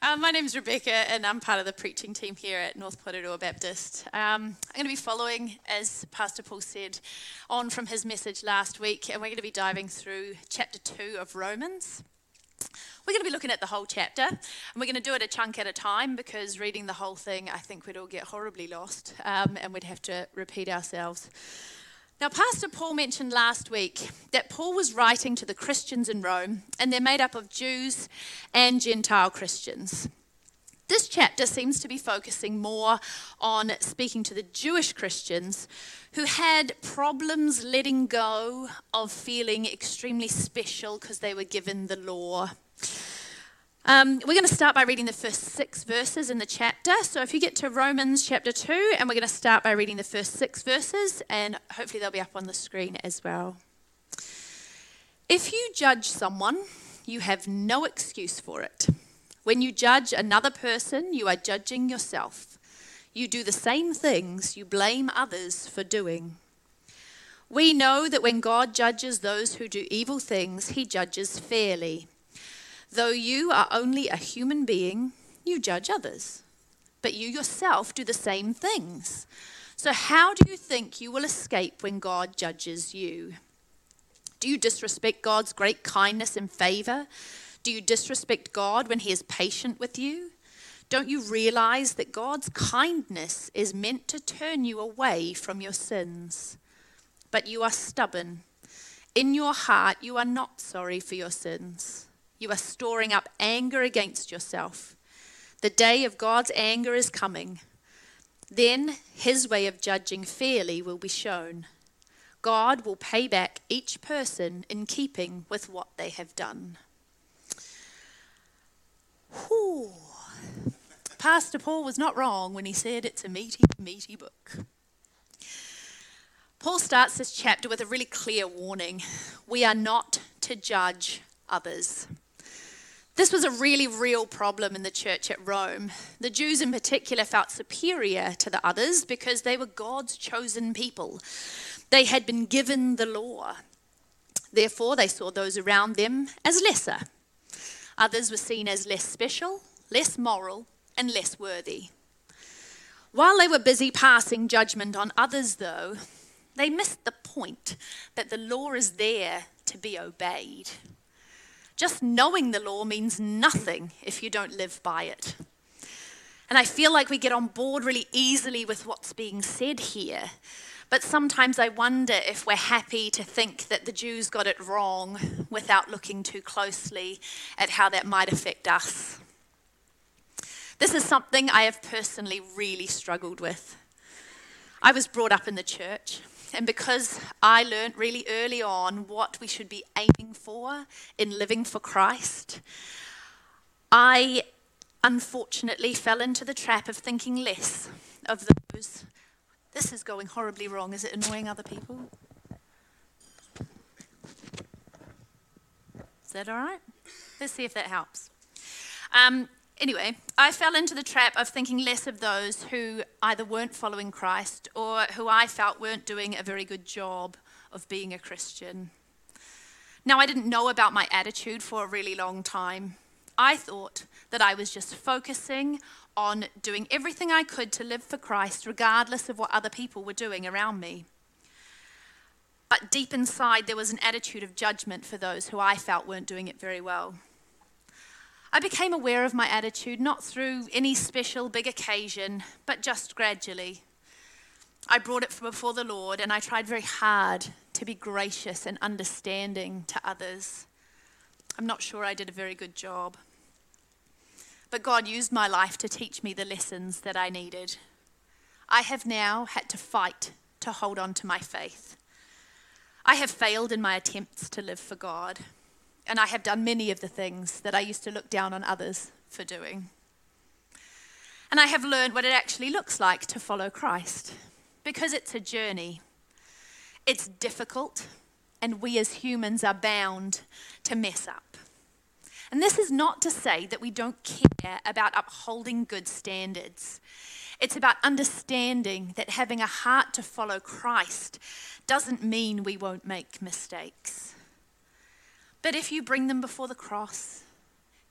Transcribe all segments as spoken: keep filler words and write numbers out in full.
Uh, my name's Rebecca and I'm part of the preaching team here at North Porirua Baptist. Um, I'm going to be following, as Pastor Paul said, on from his message last week, and we're going to be diving through chapter two of Romans. We're going to be looking at the whole chapter, and we're going to do it a chunk at a time because reading the whole thing, I think we'd all get horribly lost um, and we'd have to repeat ourselves. Now, Pastor Paul mentioned last week that Paul was writing to the Christians in Rome, and they're made up of Jews and Gentile Christians. This chapter seems to be focusing more on speaking to the Jewish Christians who had problems letting go of feeling extremely special because they were given the law. Um, we're going to start by reading the first six verses in the chapter. So if you get to Romans chapter two, and we're going to start by reading the first six verses, and hopefully they'll be up on the screen as well. If you judge someone, you have no excuse for it. When you judge another person, you are judging yourself. You do the same things you blame others for doing. We know that when God judges those who do evil things, he judges fairly. Though you are only a human being, you judge others, but you yourself do the same things. So how do you think you will escape when God judges you? Do you disrespect God's great kindness and favor? Do you disrespect God when he is patient with you? Don't you realize that God's kindness is meant to turn you away from your sins? But you are stubborn. In your heart, you are not sorry for your sins. You are storing up anger against yourself. The day of God's anger is coming. Then his way of judging fairly will be shown. God will pay back each person in keeping with what they have done. Whew. Pastor Paul was not wrong when he said it's a meaty, meaty book. Paul starts this chapter with a really clear warning. We are not to judge others. This was a really real problem in the church at Rome. The Jews in particular felt superior to the others because they were God's chosen people. They had been given the law. Therefore, they saw those around them as lesser. Others were seen as less special, less moral, and less worthy. While they were busy passing judgment on others, though, they missed the point that the law is there to be obeyed. Just knowing the law means nothing if you don't live by it. And I feel like we get on board really easily with what's being said here. But sometimes I wonder if we're happy to think that the Jews got it wrong without looking too closely at how that might affect us. This is something I have personally really struggled with. I was brought up in the church. And because I learned really early on what we should be aiming for in living for Christ, I unfortunately fell into the trap of thinking less of those. This is going horribly wrong. Is it annoying other people? Is that all right? Let's see if that helps. Um, Anyway, I fell into the trap of thinking less of those who either weren't following Christ or who I felt weren't doing a very good job of being a Christian. Now, I didn't know about my attitude for a really long time. I thought that I was just focusing on doing everything I could to live for Christ, regardless of what other people were doing around me. But deep inside, there was an attitude of judgment for those who I felt weren't doing it very well. I became aware of my attitude not through any special big occasion, but just gradually. I brought it before the Lord and I tried very hard to be gracious and understanding to others. I'm not sure I did a very good job. But God used my life to teach me the lessons that I needed. I have now had to fight to hold on to my faith. I have failed in my attempts to live for God. And I have done many of the things that I used to look down on others for doing. And I have learned what it actually looks like to follow Christ, because it's a journey. It's difficult, and we as humans are bound to mess up. And this is not to say that we don't care about upholding good standards. It's about understanding that having a heart to follow Christ doesn't mean we won't make mistakes. But if you bring them before the cross,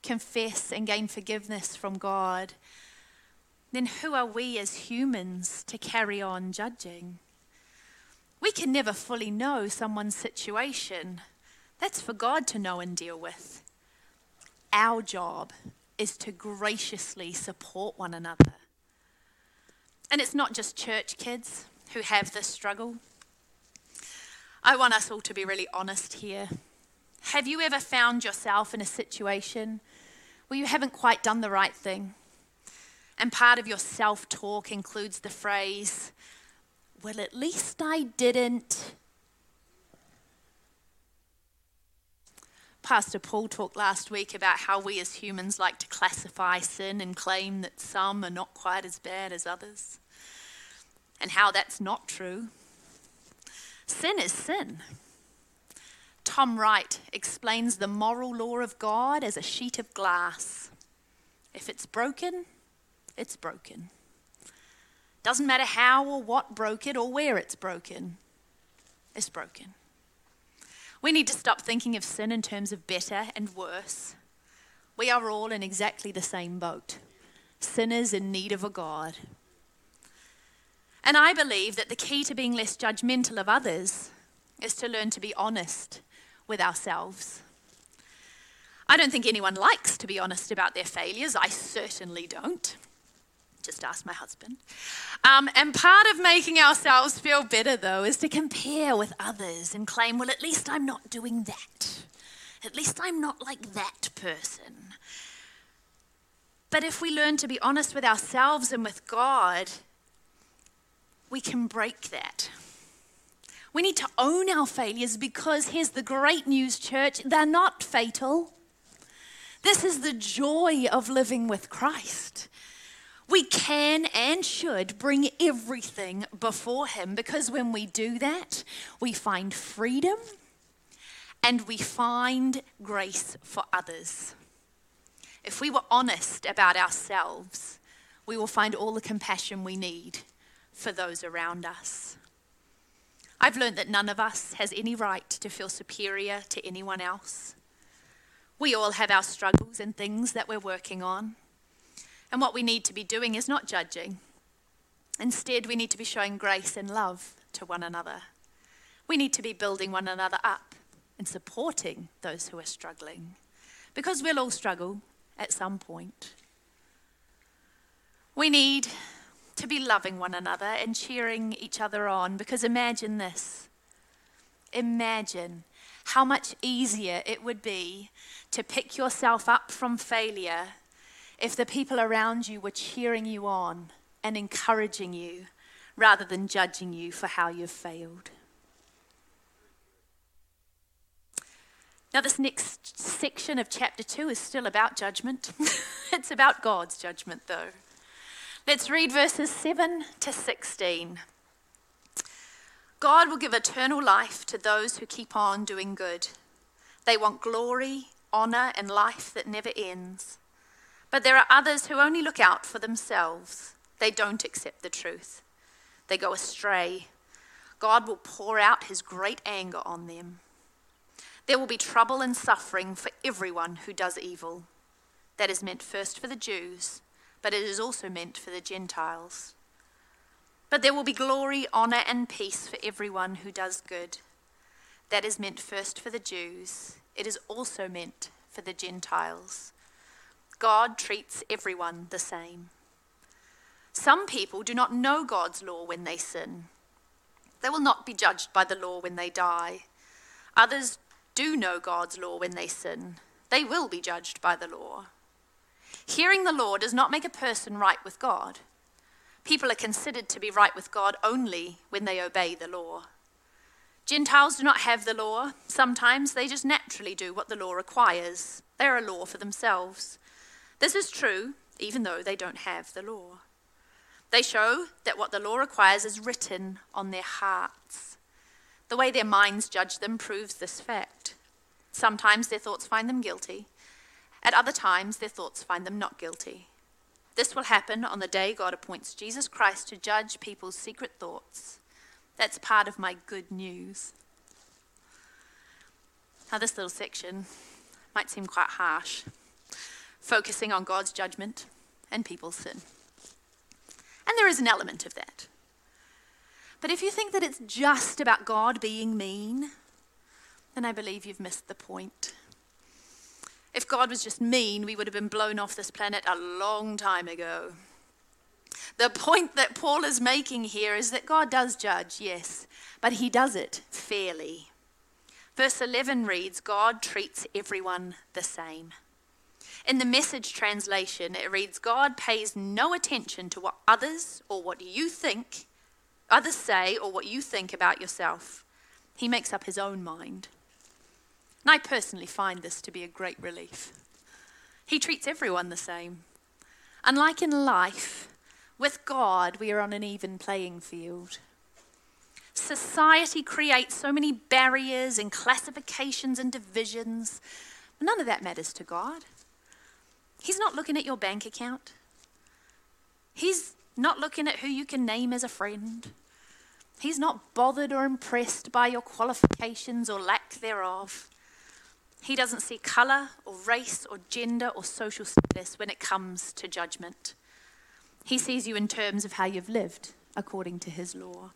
confess and gain forgiveness from God, then who are we as humans to carry on judging? We can never fully know someone's situation. That's for God to know and deal with. Our job is to graciously support one another. And it's not just church kids who have this struggle. I want us all to be really honest here. Have you ever found yourself in a situation where you haven't quite done the right thing? And part of your self-talk includes the phrase, well, at least I didn't. Pastor Paul talked last week about how we as humans like to classify sin and claim that some are not quite as bad as others, and how that's not true. Sin is sin. Tom Wright explains the moral law of God as a sheet of glass. If it's broken, it's broken. Doesn't matter how or what broke it or where it's broken. It's broken. We need to stop thinking of sin in terms of better and worse. We are all in exactly the same boat. Sinners in need of a God. And I believe that the key to being less judgmental of others is to learn to be honest with ourselves. I don't think anyone likes to be honest about their failures. I certainly don't. Just ask my husband. Um, and part of making ourselves feel better, though, is to compare with others and claim, well, at least I'm not doing that. At least I'm not like that person. But if we learn to be honest with ourselves and with God, we can break that. We need to own our failures because here's the great news, church, they're not fatal. This is the joy of living with Christ. We can and should bring everything before him because when we do that, we find freedom and we find grace for others. If we were honest about ourselves, we will find all the compassion we need for those around us. I've learned that none of us has any right to feel superior to anyone else. We all have our struggles and things that we're working on. And what we need to be doing is not judging. Instead, we need to be showing grace and love to one another. We need to be building one another up and supporting those who are struggling. Because we'll all struggle at some point. We need to be loving one another and cheering each other on. Because imagine this. Imagine how much easier it would be to pick yourself up from failure if the people around you were cheering you on and encouraging you rather than judging you for how you've failed. Now, this next section of chapter two is still about judgment. It's about God's judgment, though. Let's read verses seven to sixteen. God will give eternal life to those who keep on doing good. They want glory, honor, and life that never ends. But there are others who only look out for themselves. They don't accept the truth. They go astray. God will pour out his great anger on them. There will be trouble and suffering for everyone who does evil. That is meant first for the Jews, but it is also meant for the Gentiles. But there will be glory, honor, and peace for everyone who does good. That is meant first for the Jews. It is also meant for the Gentiles. God treats everyone the same. Some people do not know God's law when they sin. They will not be judged by the law when they die. Others do know God's law when they sin. They will be judged by the law. Hearing the law does not make a person right with God. People are considered to be right with God only when they obey the law. Gentiles do not have the law. Sometimes they just naturally do what the law requires. They are a law for themselves. This is true, even though they don't have the law. They show that what the law requires is written on their hearts. The way their minds judge them proves this fact. Sometimes their thoughts find them guilty. At other times, their thoughts find them not guilty. This will happen on the day God appoints Jesus Christ to judge people's secret thoughts. That's part of my good news. Now, this little section might seem quite harsh. focusing on God's judgment and people's sin. And there is an element of that. But if you think that it's just about God being mean, then I believe you've missed the point. If God was just mean, we would have been blown off this planet a long time ago. The point that Paul is making here is that God does judge, yes, but he does it fairly. Verse eleven reads, God treats everyone the same. In the Message translation, it reads, God pays no attention to what others or what you think, others say or what you think about yourself. He makes up his own mind. And I personally find this to be a great relief. He treats everyone the same. Unlike in life, with God, we are on an even playing field. Society creates so many barriers and classifications and divisions. None of that matters to God. He's not looking at your bank account. He's not looking at who you can name as a friend. He's not bothered or impressed by your qualifications or lack thereof. He doesn't see colour or race or gender or social status when it comes to judgment. He sees you in terms of how you've lived according to his law.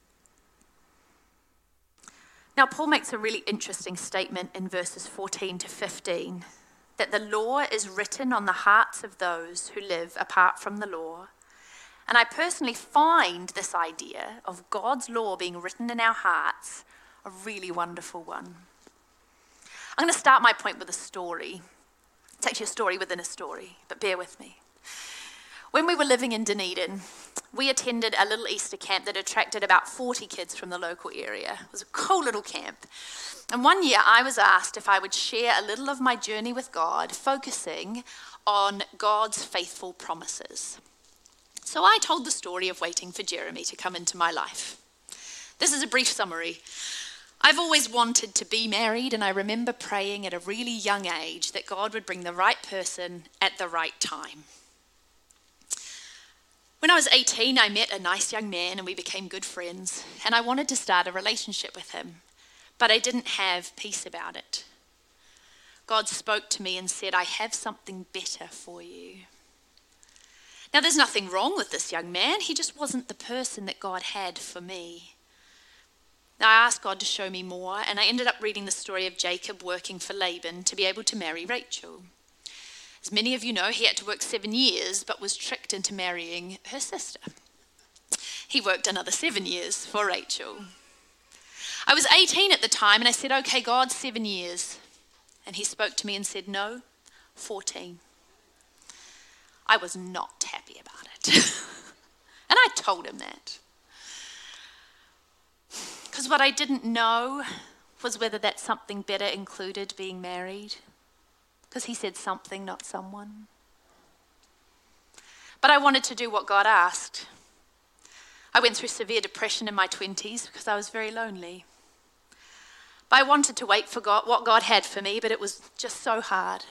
Now, Paul makes a really interesting statement in verses fourteen to fifteen, that the law is written on the hearts of those who live apart from the law. And I personally find this idea of God's law being written in our hearts a really wonderful one. I'm going to start my point with a story. It's actually a story within a story, but bear with me. When we were living in Dunedin, we attended a little Easter camp that attracted about forty kids from the local area. It was a cool little camp. And one year I was asked if I would share a little of my journey with God, focusing on God's faithful promises. So I told the story of waiting for Jeremy to come into my life. This is a brief summary. I've always wanted to be married, and I remember praying at a really young age that God would bring the right person at the right time. When I was eighteen, I met a nice young man and we became good friends, and I wanted to start a relationship with him, but I didn't have peace about it. God spoke to me and said, I have something better for you. Now, there's nothing wrong with this young man. He just wasn't the person that God had for me. Now, I asked God to show me more, and I ended up reading the story of Jacob working for Laban to be able to marry Rachel. As many of you know, he had to work seven years, but was tricked into marrying her sister. He worked another seven years for Rachel. I was eighteen at the time, and I said, okay, God, seven years. And he spoke to me and said, no, fourteen. I was not happy about it. And I told him that. Because what I didn't know was whether that something better included being married. Because he said something, not someone. But I wanted to do what God asked. I went through severe depression in my twenties because I was very lonely. But I wanted to wait for God, what God had for me, but it was just so hard.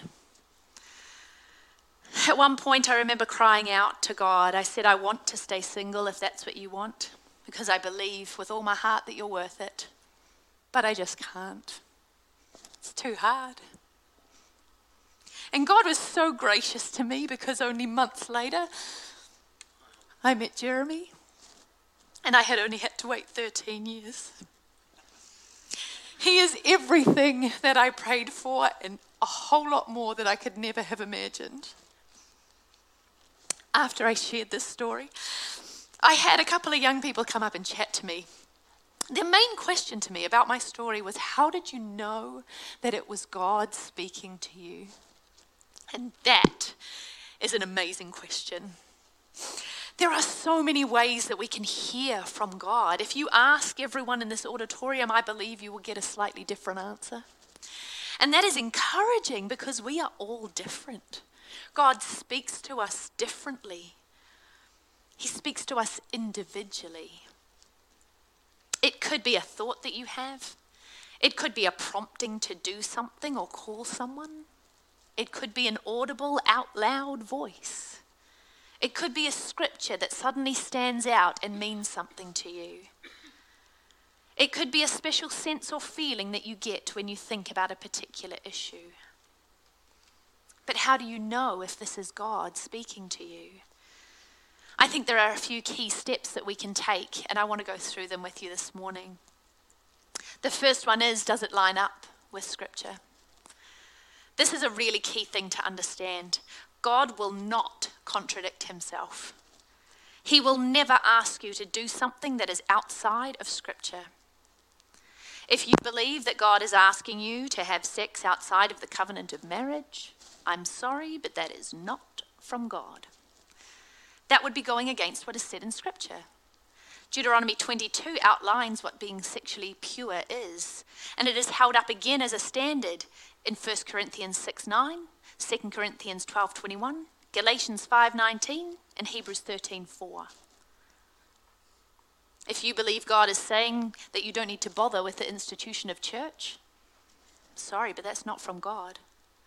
At one point, I remember crying out to God. I said, I want to stay single if that's what you want, because I believe with all my heart that you're worth it. But I just can't. It's too hard. And God was so gracious to me because only months later, I met Jeremy, and I had only had to wait thirteen years. He is everything that I prayed for and a whole lot more that I could never have imagined. After I shared this story, I had a couple of young people come up and chat to me. Their main question to me about my story was, how did you know that it was God speaking to you? And that is an amazing question. There are so many ways that we can hear from God. If you ask everyone in this auditorium, I believe you will get a slightly different answer. And that is encouraging because we are all different. God speaks to us differently. He speaks to us individually. It could be a thought that you have. It could be a prompting to do something or call someone. It could be an audible, out loud voice. It could be a scripture that suddenly stands out and means something to you. It could be a special sense or feeling that you get when you think about a particular issue. But how do you know if this is God speaking to you? I think there are a few key steps that we can take, and I want to go through them with you this morning. The first one is, does it line up with Scripture? This is a really key thing to understand. God will not contradict himself. He will never ask you to do something that is outside of Scripture. If you believe that God is asking you to have sex outside of the covenant of marriage, I'm sorry, but that is not from God. That would be going against what is said in Scripture. Deuteronomy twenty-two outlines what being sexually pure is, and it is held up again as a standard in First Corinthians six nine, Second Corinthians twelve twenty-one, Galatians five nineteen, and Hebrews thirteen four. If you believe God is saying that you don't need to bother with the institution of church, sorry, but that's not from God.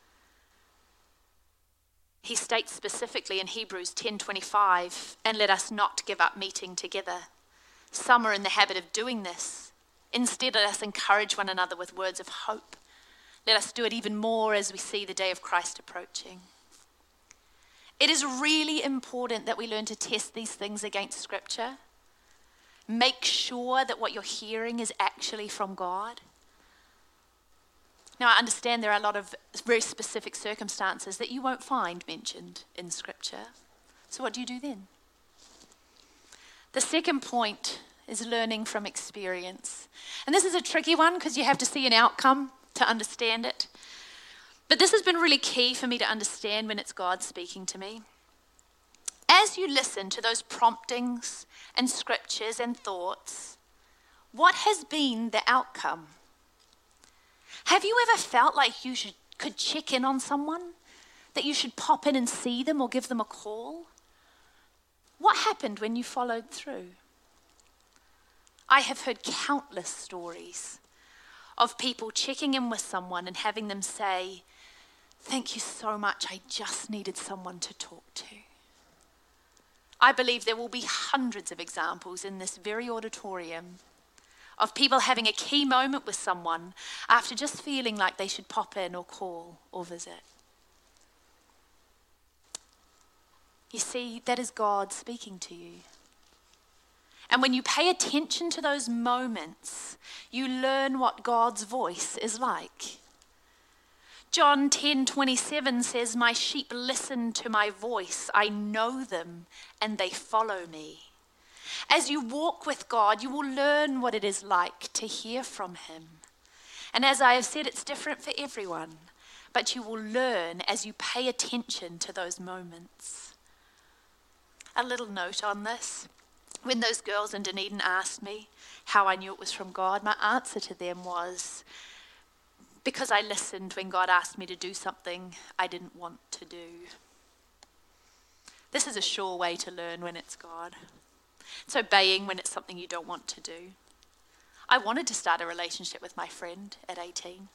He states specifically in Hebrews ten twenty-five, and let us not give up meeting together. Some are in the habit of doing this. Instead, let us encourage one another with words of hope. Let us do it even more as we see the day of Christ approaching. It is really important that we learn to test these things against Scripture. Make sure that what you're hearing is actually from God. Now, I understand there are a lot of very specific circumstances that you won't find mentioned in Scripture. So what do you do then? The second point is learning from experience. And this is a tricky one because you have to see an outcome to understand it. But this has been really key for me to understand when it's God speaking to me. As you listen to those promptings and scriptures and thoughts, what has been the outcome? Have you ever felt like you should, could check in on someone? That you should pop in and see them or give them a call? What happened when you followed through? I have heard countless stories of people checking in with someone and having them say, "Thank you so much, I just needed someone to talk to." I believe there will be hundreds of examples in this very auditorium of people having a key moment with someone after just feeling like they should pop in or call or visit. You see, that is God speaking to you. And when you pay attention to those moments, you learn what God's voice is like. John ten twenty-seven says, "My sheep listen to my voice. I know them and they follow me." As you walk with God, you will learn what it is like to hear from him. And as I have said, it's different for everyone, but you will learn as you pay attention to those moments. A little note on this. When those girls in Dunedin asked me how I knew it was from God, my answer to them was, because I listened when God asked me to do something I didn't want to do. This is a sure way to learn when it's God. It's obeying when it's something you don't want to do. I wanted to start a relationship with my friend at eighteen.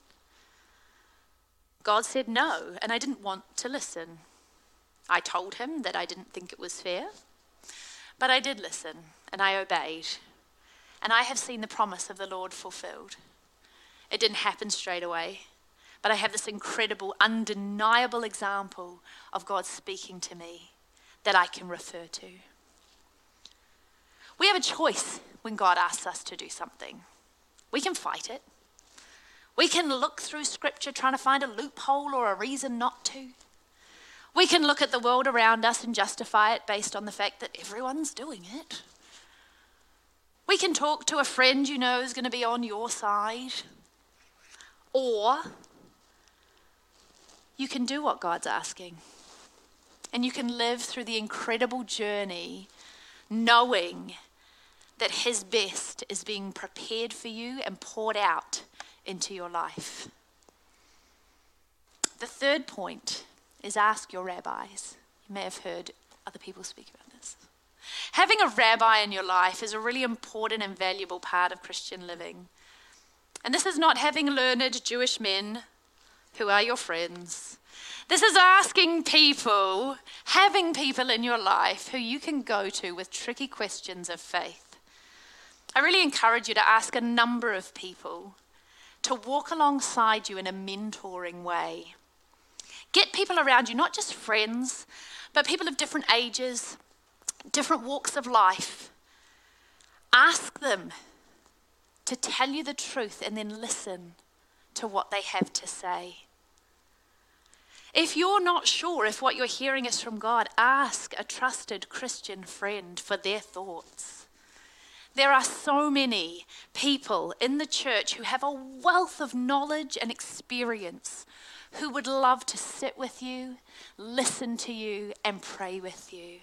God said no, and I didn't want to listen. I told him that I didn't think it was fair, but I did listen, and I obeyed. And I have seen the promise of the Lord fulfilled. It didn't happen straight away, but I have this incredible, undeniable example of God speaking to me that I can refer to. We have a choice when God asks us to do something. We can fight it. We can look through Scripture trying to find a loophole or a reason not to. We can look at the world around us and justify it based on the fact that everyone's doing it. We can talk to a friend you know is going to be on your side. Or you can do what God's asking. And you can live through the incredible journey knowing that his best is being prepared for you and poured out into your life. The third point is ask your rabbis. You may have heard other people speak about this. Having a rabbi in your life is a really important and valuable part of Christian living. And this is not having learned Jewish men who are your friends. This is asking people, having people in your life who you can go to with tricky questions of faith. I really encourage you to ask a number of people to walk alongside you in a mentoring way. Get people around you, not just friends, but people of different ages, different walks of life. Ask them to tell you the truth and then listen to what they have to say. If you're not sure if what you're hearing is from God, ask a trusted Christian friend for their thoughts. There are so many people in the church who have a wealth of knowledge and experience who would love to sit with you, listen to you, and pray with you.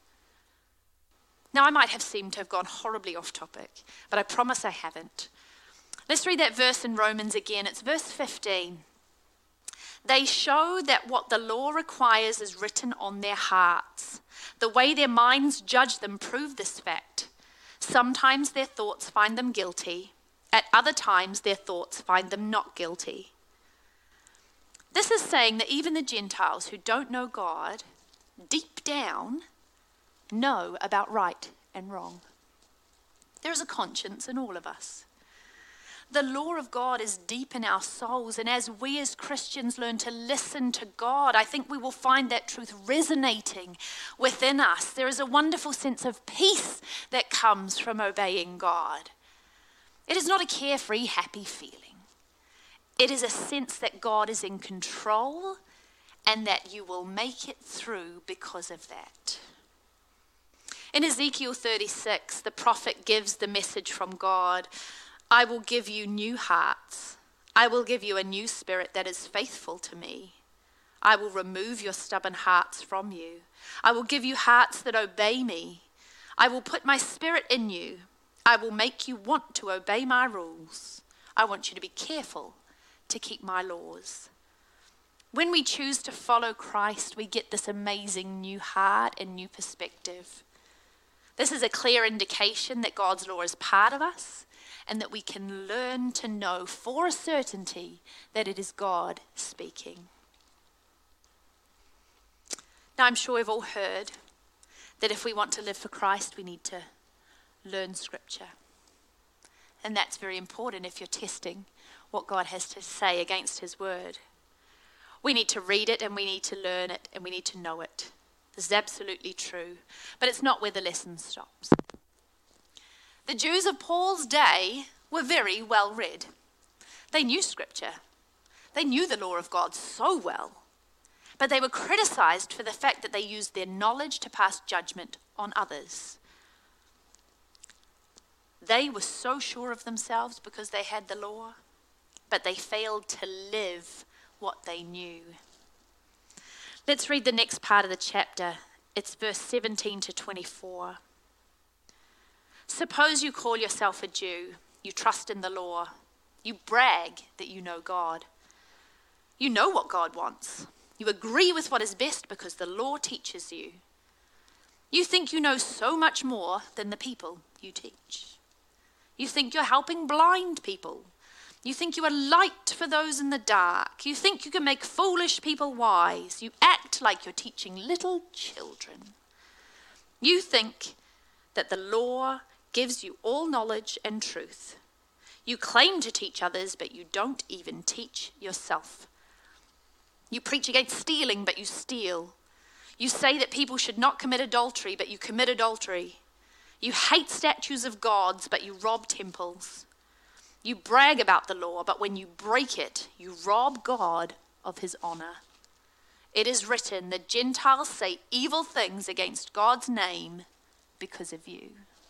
Now, I might have seemed to have gone horribly off topic, but I promise I haven't. Let's read that verse in Romans again. It's verse fifteen. They show that what the law requires is written on their hearts. The way their minds judge them prove this fact. Sometimes their thoughts find them guilty. At other times, their thoughts find them not guilty. This is saying that even the Gentiles who don't know God, deep down, know about right and wrong. There is a conscience in all of us. The law of God is deep in our souls, and as we as Christians learn to listen to God, I think we will find that truth resonating within us. There is a wonderful sense of peace that comes from obeying God. It is not a carefree, happy feeling. It is a sense that God is in control and that you will make it through because of that. In Ezekiel thirty-six, the prophet gives the message from God. I will give you new hearts. I will give you a new spirit that is faithful to me. I will remove your stubborn hearts from you. I will give you hearts that obey me. I will put my spirit in you. I will make you want to obey my rules. I want you to be careful to keep my laws. When we choose to follow Christ, we get this amazing new heart and new perspective. This is a clear indication that God's law is part of us and that we can learn to know for a certainty that it is God speaking. Now, I'm sure we've all heard that if we want to live for Christ, we need to learn Scripture. And that's very important if you're testing what God has to say against his word. We need to read it and we need to learn it and we need to know it. This is absolutely true. But it's not where the lesson stops. The Jews of Paul's day were very well read. They knew Scripture. They knew the law of God so well. But they were criticized for the fact that they used their knowledge to pass judgment on others. They were so sure of themselves because they had the law, but they failed to live what they knew. Let's read the next part of the chapter. It's verse seventeen to twenty-four. Suppose you call yourself a Jew, you trust in the law, you brag that you know God. You know what God wants. You agree with what is best because the law teaches you. You think you know so much more than the people you teach. You think you're helping blind people. You think you are light for those in the dark. You think you can make foolish people wise. You act like you're teaching little children. You think that the law gives you all knowledge and truth. You claim to teach others, but you don't even teach yourself. You preach against stealing, but you steal. You say that people should not commit adultery, but you commit adultery. You hate statues of gods, but you rob temples. You brag about the law, but when you break it, you rob God of his honor. It is written, the Gentiles say evil things against God's name because of you.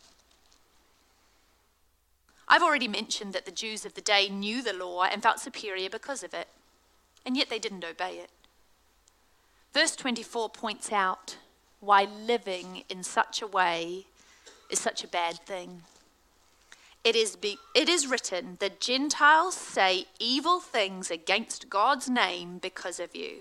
I've already mentioned that the Jews of the day knew the law and felt superior because of it, and yet they didn't obey it. Verse twenty-four points out why living in such a way is such a bad thing. It is, be, it is written, the Gentiles say evil things against God's name because of you.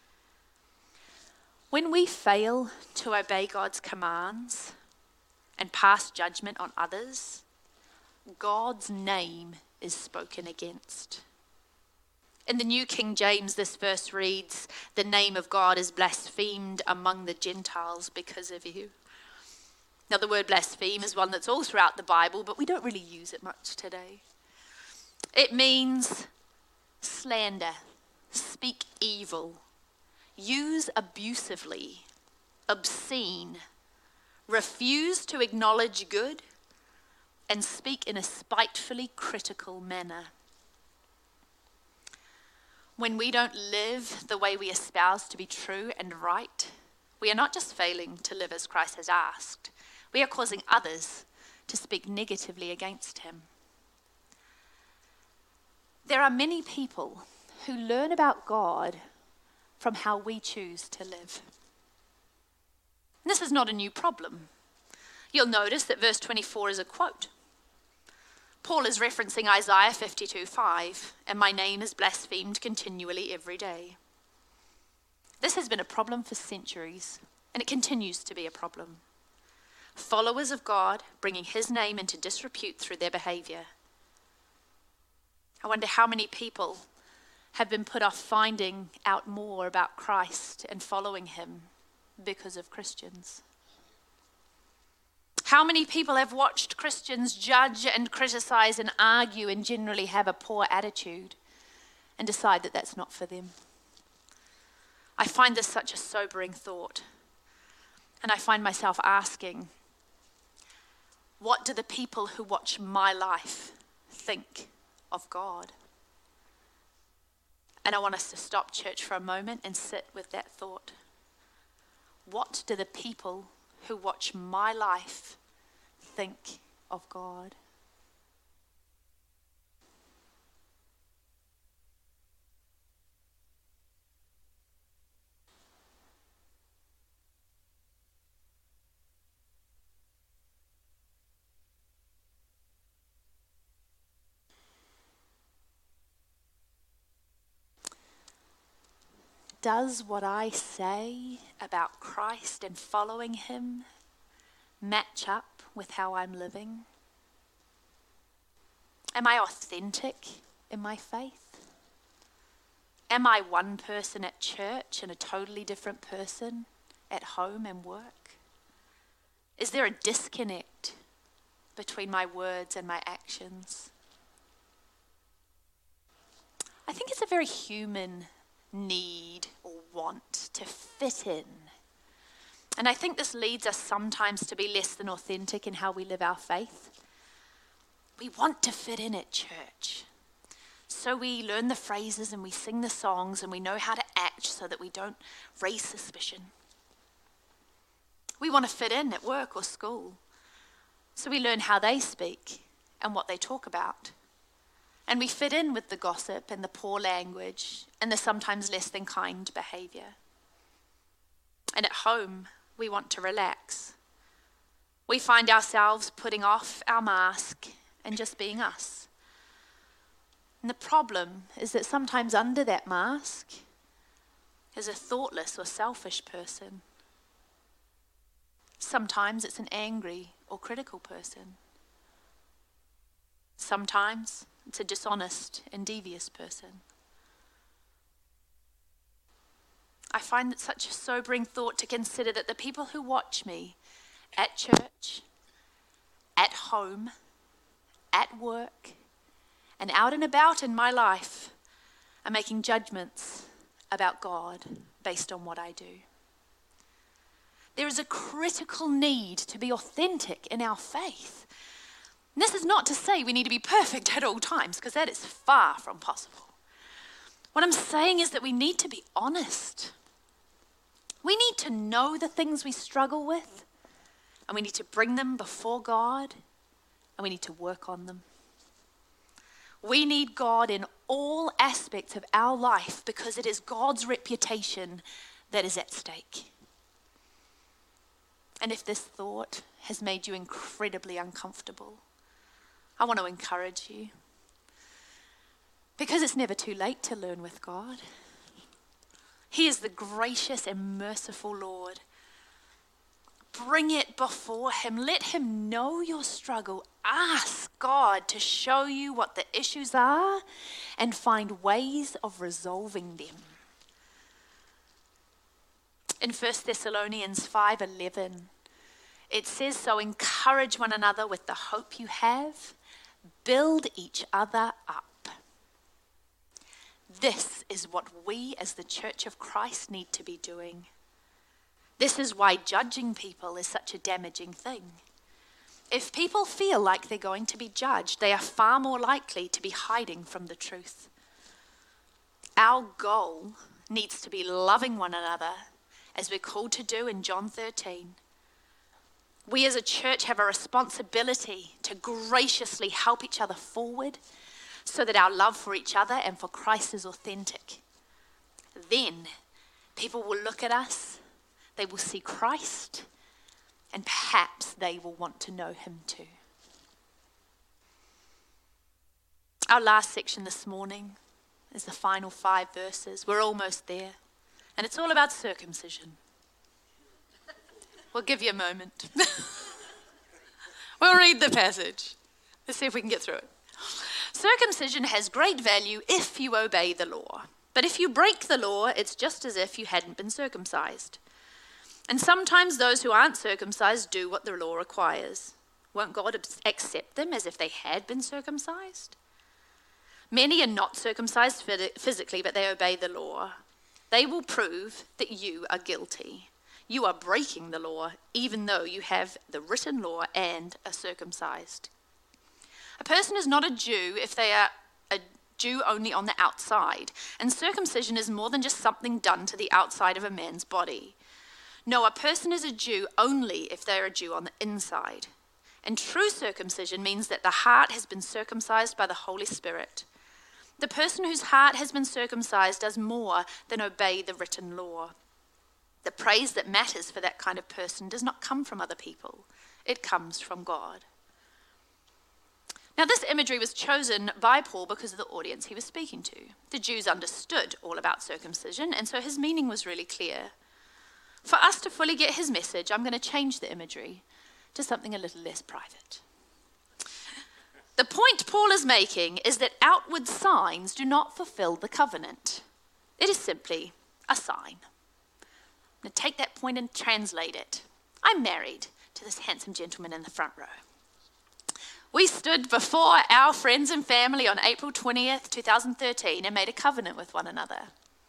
When we fail to obey God's commands and pass judgment on others, God's name is spoken against. In the New King James, this verse reads, the name of God is blasphemed among the Gentiles because of you. Now, the word blaspheme is one that's all throughout the Bible, but we don't really use it much today. It means slander, speak evil, use abusively, obscene, refuse to acknowledge good, and speak in a spitefully critical manner. When we don't live the way we espouse to be true and right, we are not just failing to live as Christ has asked, we are causing others to speak negatively against him. There are many people who learn about God from how we choose to live. And this is not a new problem. You'll notice that verse twenty-four is a quote. Paul is referencing Isaiah fifty-two five, and my name is blasphemed continually every day. This has been a problem for centuries, and it continues to be a problem. Followers of God bringing his name into disrepute through their behavior. I wonder how many people have been put off finding out more about Christ and following him because of Christians. How many people have watched Christians judge and criticize and argue and generally have a poor attitude and decide that that's not for them? I find this such a sobering thought. And I find myself asking, what do the people who watch my life think of God? And I want us to stop church for a moment and sit with that thought. What do the people who watch my life think of God? Does what I say about Christ and following him match up with how I'm living? Am I authentic in my faith? Am I one person at church and a totally different person at home and work? Is there a disconnect between my words and my actions? I think it's a very human need or want to fit in. And I think this leads us sometimes to be less than authentic in how we live our faith. We want to fit in at church. So we learn the phrases and we sing the songs and we know how to act so that we don't raise suspicion. We want to fit in at work or school. So we learn how they speak and what they talk about. And we fit in with the gossip and the poor language and the sometimes less than kind behavior. And at home, we want to relax. We find ourselves putting off our mask and just being us. And the problem is that sometimes under that mask is a thoughtless or selfish person. Sometimes it's an angry or critical person. Sometimes it's a dishonest and devious person. I find it such a sobering thought to consider that the people who watch me at church, at home, at work, and out and about in my life are making judgments about God based on what I do. There is a critical need to be authentic in our faith. And this is not to say we need to be perfect at all times, because that is far from possible. What I'm saying is that we need to be honest. We need to know the things we struggle with, and we need to bring them before God, and we need to work on them. We need God in all aspects of our life because it is God's reputation that is at stake. And if this thought has made you incredibly uncomfortable, I want to encourage you, because it's never too late to learn with God. He is the gracious and merciful Lord. Bring it before him. Let him know your struggle. Ask God to show you what the issues are and find ways of resolving them. In First Thessalonians five eleven, it says, so encourage one another with the hope you have. Build each other up. This is what we as the Church of Christ need to be doing. This is why judging people is such a damaging thing. If people feel like they're going to be judged, they are far more likely to be hiding from the truth. Our goal needs to be loving one another as we're called to do in John thirteen. We as a church have a responsibility to graciously help each other forward so that our love for each other and for Christ is authentic. Then people will look at us, they will see Christ, and perhaps they will want to know him too. Our last section this morning is the final five verses. We're almost there. And it's all about circumcision. We'll give you a moment. We'll read the passage. Let's see if we can get through it. Circumcision has great value if you obey the law. But if you break the law, it's just as if you hadn't been circumcised. And sometimes those who aren't circumcised do what the law requires. Won't God accept them as if they had been circumcised? Many are not circumcised physically, but they obey the law. They will prove that you are guilty. You are breaking the law, even though you have the written law and are circumcised. A person is not a Jew if they are a Jew only on the outside, and circumcision is more than just something done to the outside of a man's body. No, a person is a Jew only if they are a Jew on the inside. And true circumcision means that the heart has been circumcised by the Holy Spirit. The person whose heart has been circumcised does more than obey the written law. The praise that matters for that kind of person does not come from other people. It comes from God. Now, this imagery was chosen by Paul because of the audience he was speaking to. The Jews understood all about circumcision, and so his meaning was really clear. For us to fully get his message, I'm going to change the imagery to something a little less private. The point Paul is making is that outward signs do not fulfill the covenant. It is simply a sign. Now take that point and translate it. I'm married to this handsome gentleman in the front row. We stood before our friends and family on April twentieth, twenty thirteen and made a covenant with one another.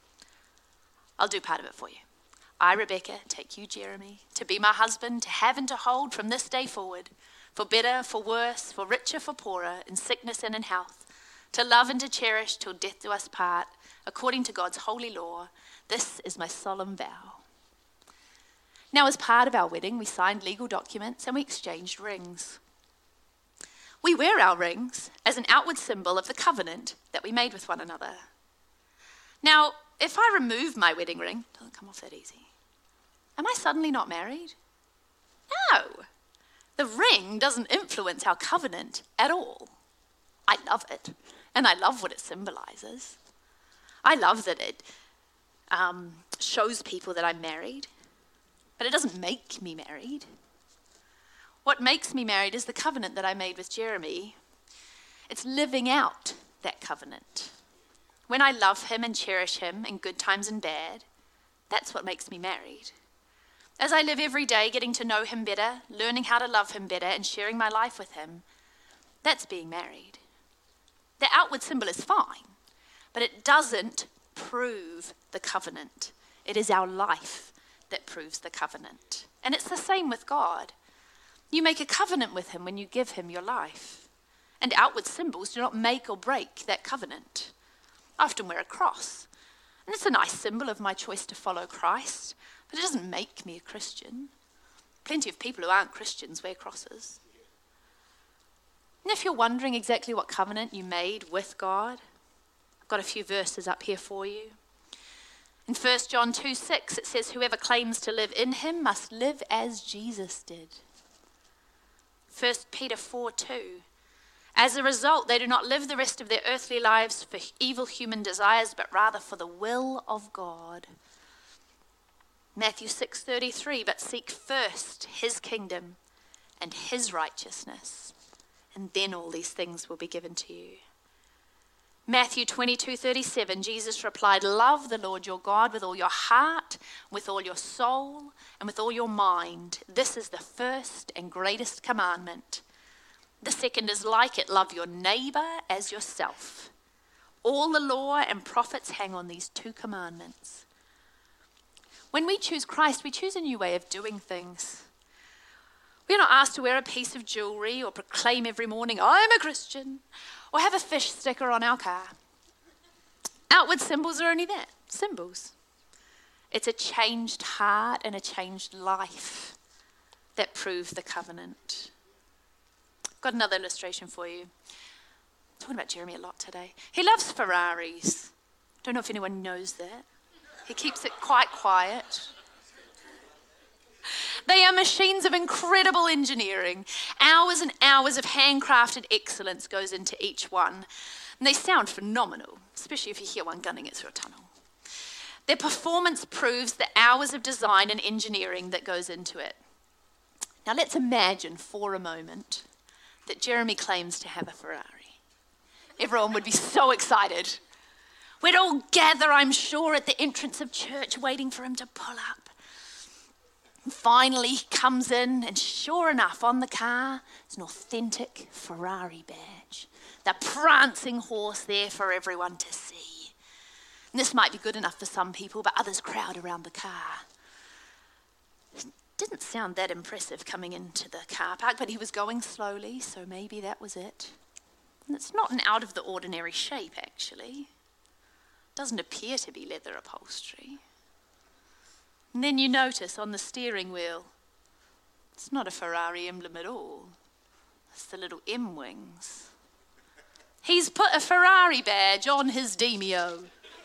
I'll do part of it for you. I, Rebecca, take you, Jeremy, to be my husband, to have and to hold from this day forward, for better, for worse, for richer, for poorer, in sickness and in health, to love and to cherish till death do us part, according to God's holy law. This is my solemn vow. Now, as part of our wedding, we signed legal documents and we exchanged rings. We wear our rings as an outward symbol of the covenant that we made with one another. Now, if I remove my wedding ring, it doesn't come off that easy. Am I suddenly not married? No. The ring doesn't influence our covenant at all. I love it, and I love what it symbolizes. I love that it um, shows people that I'm married, but it doesn't make me married. What makes me married is the covenant that I made with Jeremy. It's living out that covenant. When I love him and cherish him in good times and bad, that's what makes me married. As I live every day getting to know him better, learning how to love him better, and sharing my life with him, that's being married. The outward symbol is fine, but it doesn't prove the covenant. It is our life that proves the covenant. And it's the same with God. You make a covenant with him when you give him your life. And outward symbols do not make or break that covenant. I often wear a cross, and it's a nice symbol of my choice to follow Christ, but it doesn't make me a Christian. Plenty of people who aren't Christians wear crosses. And if you're wondering exactly what covenant you made with God, I've got a few verses up here for you. In First John two six, it says, whoever claims to live in him must live as Jesus did. First Peter four two, as a result, they do not live the rest of their earthly lives for evil human desires, but rather for the will of God. Matthew six thirty-three, but seek first his kingdom and his righteousness, and then all these things will be given to you. Matthew twenty-two thirty-seven, Jesus replied, love the Lord your God with all your heart, with all your soul, and with all your mind. This is the first and greatest commandment. The second is like it, love your neighbor as yourself. All the law and prophets hang on these two commandments. When we choose Christ, we choose a new way of doing things. We're not asked to wear a piece of jewelry or proclaim every morning, I'm a Christian, or have a fish sticker on our car. Outward symbols are only that, symbols. It's a changed heart and a changed life that prove the covenant. I've got another illustration for you. I'm talking about Jeremy a lot today. He loves Ferraris. Don't know if anyone knows that. He keeps it quite quiet. They are machines of incredible engineering. Hours and hours of handcrafted excellence goes into each one. And they sound phenomenal, especially if you hear one gunning it through a tunnel. Their performance proves the hours of design and engineering that goes into it. Now let's imagine for a moment that Jeremy claims to have a Ferrari. Everyone would be so excited. We'd all gather, I'm sure, at the entrance of church waiting for him to pull up. And finally he comes in, and sure enough, on the car is an authentic Ferrari badge. The prancing horse there for everyone to see. And this might be good enough for some people, but others crowd around the car. It didn't sound that impressive coming into the car park, but he was going slowly, so maybe that was it. And it's not an out of the ordinary shape, actually. It doesn't appear to be leather upholstery. And then you notice on the steering wheel, it's not a Ferrari emblem at all. It's the little M wings. He's put a Ferrari badge on his Demio.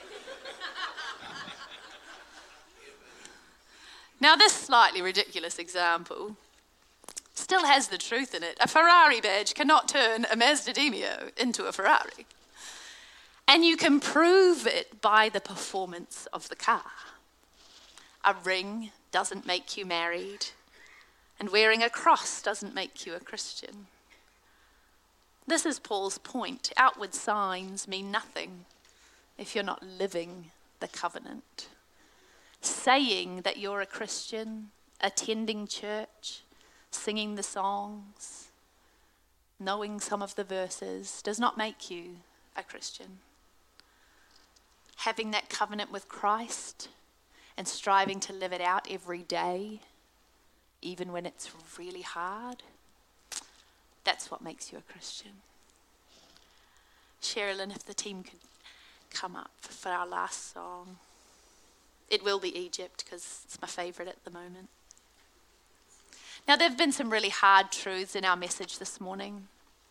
Now, this slightly ridiculous example still has the truth in it. A Ferrari badge cannot turn a Mazda Demio into a Ferrari. And you can prove it by the performance of the car. A ring doesn't make you married, and wearing a cross doesn't make you a Christian. This is Paul's point. Outward signs mean nothing if you're not living the covenant. Saying that you're a Christian, attending church, singing the songs, knowing some of the verses, does not make you a Christian. Having that covenant with Christ and striving to live it out every day, even when it's really hard, that's what makes you a Christian. Sherilyn, if the team could come up for our last song. It will be Egypt, because it's my favourite at the moment. Now, there have been some really hard truths in our message this morning.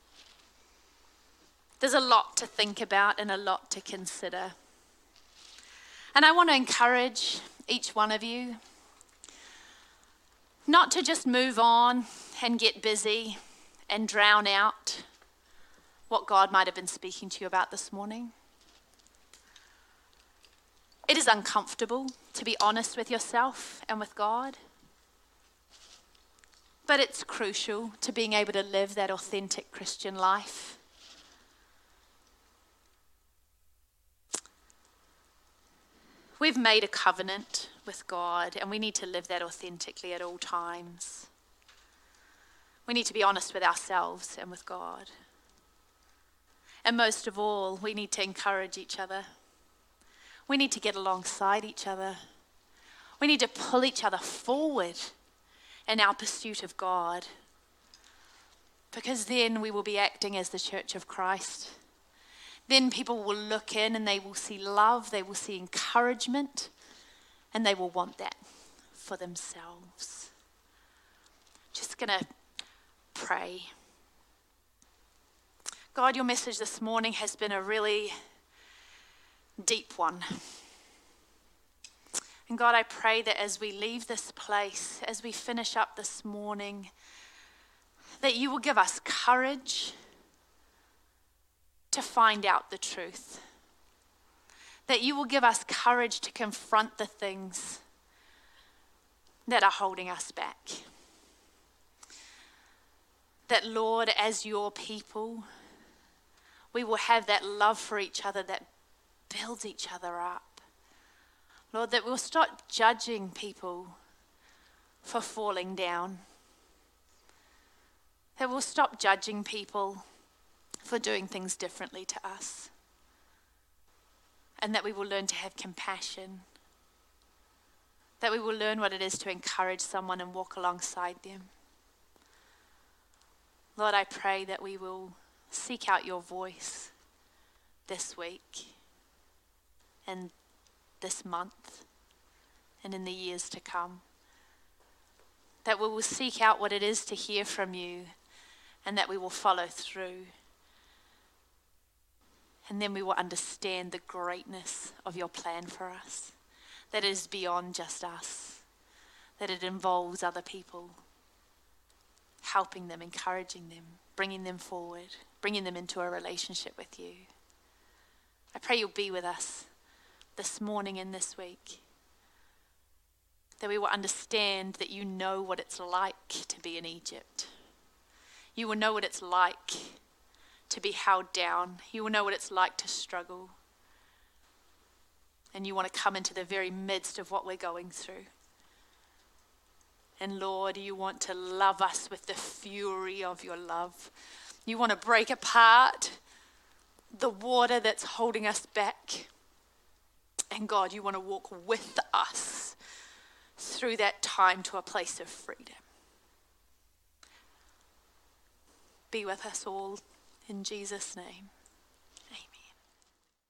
There's a lot to think about and a lot to consider. And I want to encourage each one of you not to just move on and get busy and drown out what God might have been speaking to you about this morning. It is uncomfortable to be honest with yourself and with God, but it's crucial to being able to live that authentic Christian life. We've made a covenant with God, and we need to live that authentically at all times. We need to be honest with ourselves and with God. And most of all, we need to encourage each other. We need to get alongside each other. We need to pull each other forward in our pursuit of God, because then we will be acting as the Church of Christ. Then people will look in and they will see love, they will see encouragement, and they will want that for themselves. Just going to pray. God, your message this morning has been a really deep one. And God, I pray that as we leave this place, as we finish up this morning, that you will give us courage to find out the truth. That you will give us courage to confront the things that are holding us back. That, Lord, as your people, we will have that love for each other that builds each other up. Lord, that we'll stop judging people for falling down. That we'll stop judging people for doing things differently to us. and that we will learn to have compassion, that we will learn what it is to encourage someone and walk alongside them. Lord, I pray that we will seek out your voice this week and this month and in the years to come. That we will seek out what it is to hear from you and that we will follow through. And then we will understand the greatness of your plan for us. That it is beyond just us. That it involves other people. Helping them, encouraging them, bringing them forward, bringing them into a relationship with you. I pray you'll be with us this morning and this week. That we will understand that you know what it's like to be in Egypt. You will know what it's like to be held down. You will know what it's like to struggle. And you want to come into the very midst of what we're going through. And Lord, you want to love us with the fury of your love. You want to break apart the water that's holding us back. And God, you want to walk with us through that time to a place of freedom. Be with us all in Jesus' name.